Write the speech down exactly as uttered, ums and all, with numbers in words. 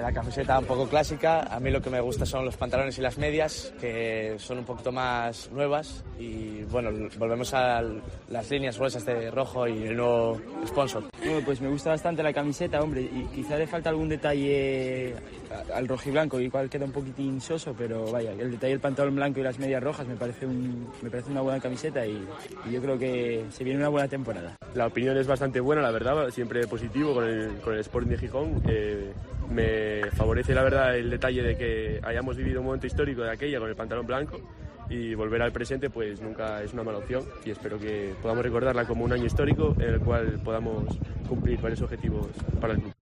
la camiseta un poco clásica. A mí lo que me gusta son los pantalones y las medias, que son un poquito más nuevas. Y bueno, volvemos a las líneas gruesas de rojo y el nuevo sponsor. Bueno, pues me gusta bastante la camiseta, hombre, y quizá le falta algún detalle al rojiblanco, igual queda un poquitín soso, pero vaya, el detalle del pantalón blanco y las medias rojas me parece, un, me parece una buena camiseta y, y yo creo que se viene una buena temporada. La opinión es bastante buena, la verdad, siempre positivo con el, con el Sporting de Gijón. Eh, me favorece, la verdad, el detalle de que hayamos vivido un momento histórico de aquella con el pantalón blanco, y volver al presente pues nunca es una mala opción, y espero que podamos recordarla como un año histórico en el cual podamos cumplir varios objetivos para el club.